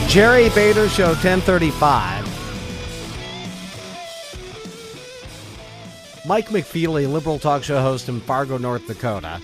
Jerry Bader Show, 1035. Mike McFeely, liberal talk show host in Fargo, North Dakota.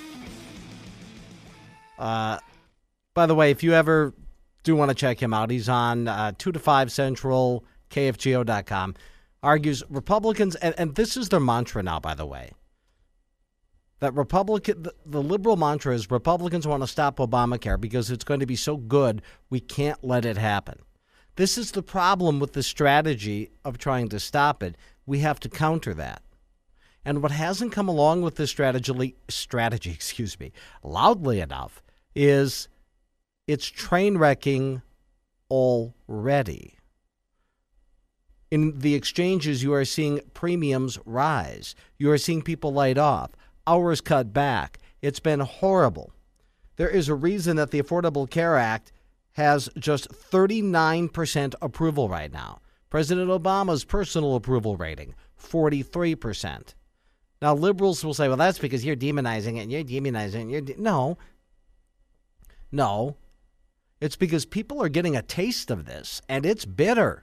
By the way, if you ever do want to check him out, he's on 2 to 5 Central, KFGO.com. Argues Republicans, and this is their mantra now, by the way, that the liberal mantra is Republicans want to stop Obamacare because it's going to be so good we can't let it happen. This is the problem with the strategy of trying to stop it. We have to counter that. And what hasn't come along with this strategy, loudly enough, is it's train wrecking already. In the exchanges, you are seeing premiums rise. You are seeing people laid off. Hours cut back. It's been horrible. There is a reason that the Affordable Care Act has just 39% approval right now. President Obama's personal approval rating, 43%. Now, liberals will say, well, that's because you're demonizing it and you're demonizing it. No. It's because people are getting a taste of this, and it's bitter.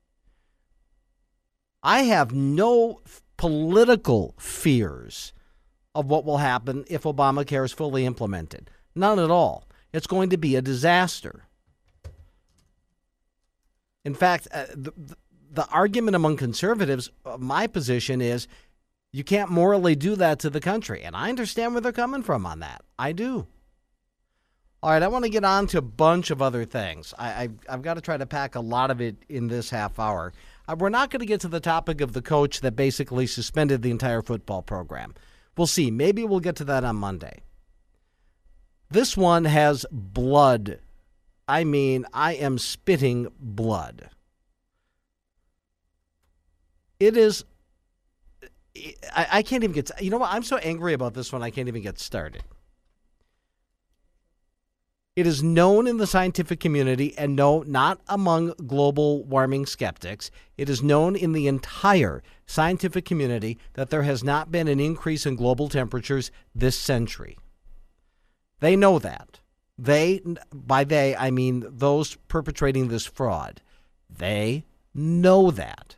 I have no political fears of what will happen if Obamacare is fully implemented. None at all. It's going to be a disaster. In fact, the argument among conservatives, my position is you can't morally do that to the country. And I understand where they're coming from on that. I do. All right, I want to get on to a bunch of other things. I've got to try to pack a lot of it in this half hour. We're not going to get to the topic of the coach that basically suspended the entire football program. We'll see. Maybe we'll get to that on Monday. This one has blood. I mean, I am spitting blood. It is. I can't even get. You know what? I'm so angry about this one, I can't even get started. It is known in the scientific community, and no, not among global warming skeptics. It is known in the entire scientific community that there has not been an increase in global temperatures this century. They know that. By they, I mean those perpetrating this fraud. They know that.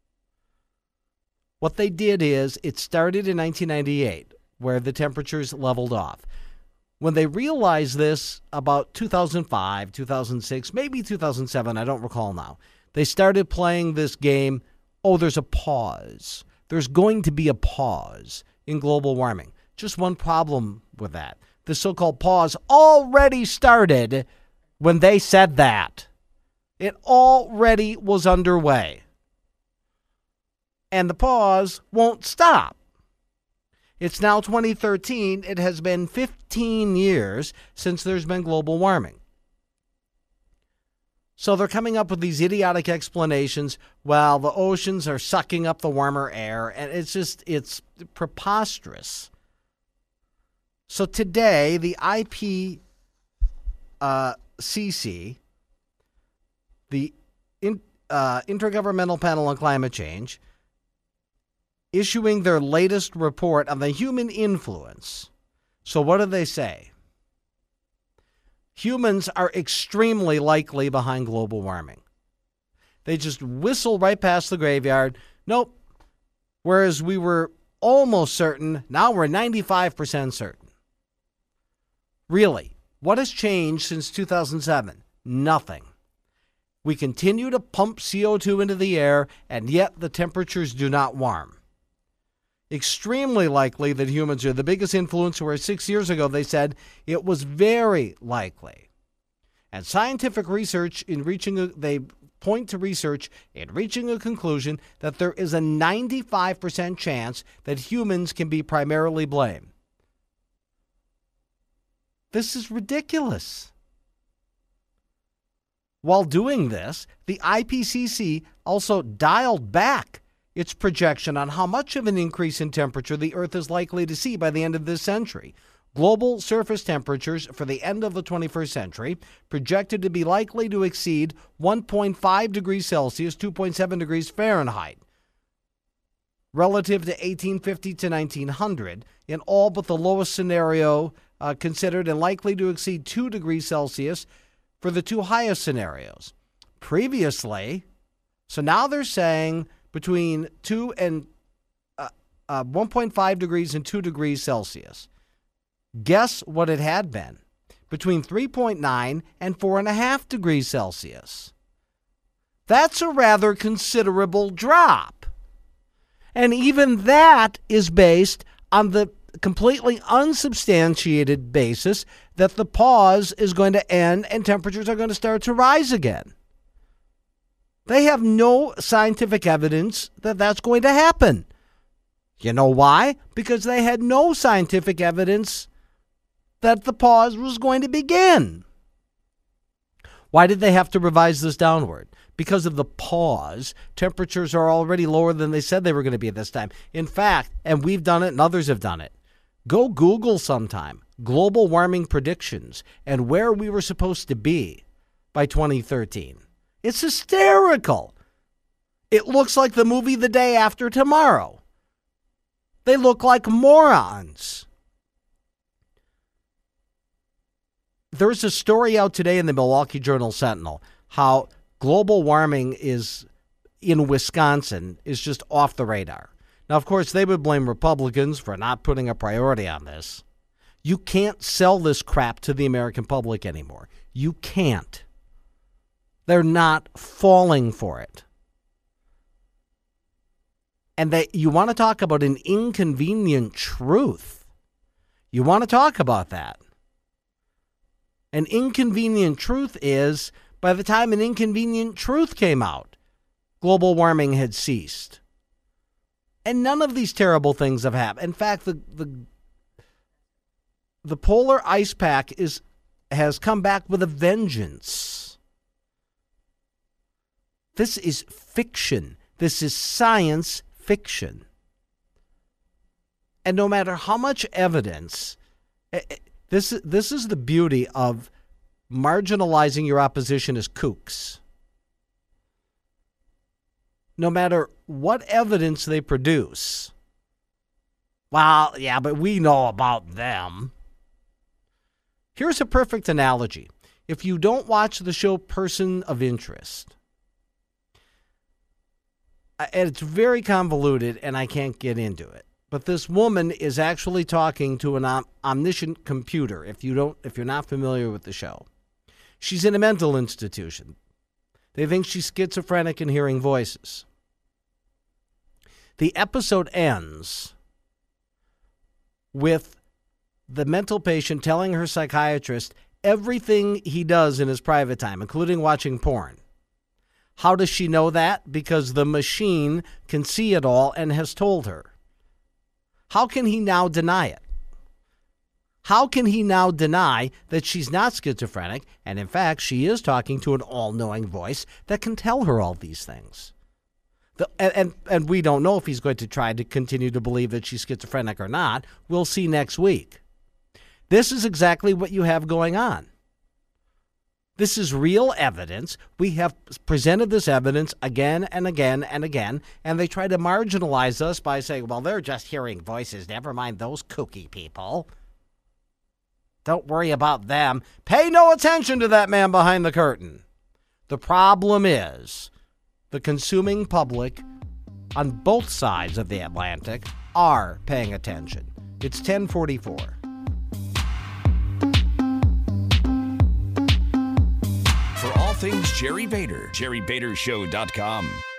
What they did is, it started in 1998, where the temperatures leveled off. When they realized this about 2005, 2006, maybe 2007, I don't recall now, they started playing this game, there's a pause. There's going to be a pause in global warming. Just one problem with that. The so-called pause already started when they said that. It already was underway. And the pause won't stop. It's now 2013. It has been 15 years since there's been global warming. So they're coming up with these idiotic explanations. Well, the oceans are sucking up the warmer air, and it's preposterous. So today, the IPCC, the Intergovernmental Panel on Climate Change, issuing their latest report on the human influence. So what do they say? Humans are extremely likely behind global warming. They just whistle right past the graveyard. Nope. Whereas we were almost certain, now we're 95% certain. Really, what has changed since 2007? Nothing. We continue to pump CO2 into the air, and yet the temperatures do not warm. Extremely likely that humans are the biggest influence, where 6 years ago they said it was very likely. And scientific research they point to research in reaching a conclusion that there is a 95% chance that humans can be primarily blamed. This is ridiculous. While doing this, the IPCC also dialed back its projection on how much of an increase in temperature the Earth is likely to see by the end of this century. Global surface temperatures for the end of the 21st century projected to be likely to exceed 1.5 degrees Celsius, 2.7 degrees Fahrenheit, relative to 1850 to 1900, in all but the lowest scenario considered, and likely to exceed 2 degrees Celsius, for the two highest scenarios. Previously, so now they're saying between 1.5 degrees and 2 degrees Celsius. Guess what it had been? Between 3.9 and 4.5 degrees Celsius. That's a rather considerable drop. And even that is based on the completely unsubstantiated basis that the pause is going to end and temperatures are going to start to rise again. They have no scientific evidence that that's going to happen. You know why? Because they had no scientific evidence that the pause was going to begin. Why did they have to revise this downward? Because of the pause, temperatures are already lower than they said they were going to be at this time. In fact, and we've done it and others have done it, go Google sometime global warming predictions and where we were supposed to be by 2013. It's hysterical. It looks like the movie The Day After Tomorrow. They look like morons. There's a story out today in the Milwaukee Journal-Sentinel how global warming is in Wisconsin is just off the radar. Now, of course, they would blame Republicans for not putting a priority on this. You can't sell this crap to the American public anymore. You can't. They're not falling for it. And you want to talk about an inconvenient truth. You want to talk about that. An inconvenient truth is, by the time an inconvenient truth came out, global warming had ceased. And none of these terrible things have happened. In fact, the polar ice pack has come back with a vengeance. This is fiction. This is science fiction. And no matter how much evidence, this is the beauty of marginalizing your opposition as kooks. No matter what evidence they produce, well, yeah, but we know about them. Here's a perfect analogy. If you don't watch the show Person of Interest, and it's very convoluted and I can't get into it, but this woman is actually talking to an omniscient computer. If you're not familiar with the show, she's in a mental institution. They think she's schizophrenic and hearing voices. The episode ends with the mental patient telling her psychiatrist everything he does in his private time, including watching porn. How does she know that? Because the machine can see it all and has told her. How can he now deny it? How can he now deny that she's not schizophrenic, and in fact, she is talking to an all-knowing voice that can tell her all these things? And we don't know if he's going to try to continue to believe that she's schizophrenic or not. We'll see next week. This is exactly what you have going on. This is real evidence. We have presented this evidence again and again and again, and they try to marginalize us by saying, well, they're just hearing voices. Never mind those kooky people. Don't worry about them. Pay no attention to that man behind the curtain. The problem is the consuming public on both sides of the Atlantic are paying attention. It's 1044. For all things Jerry Bader, JerryBaderShow.com.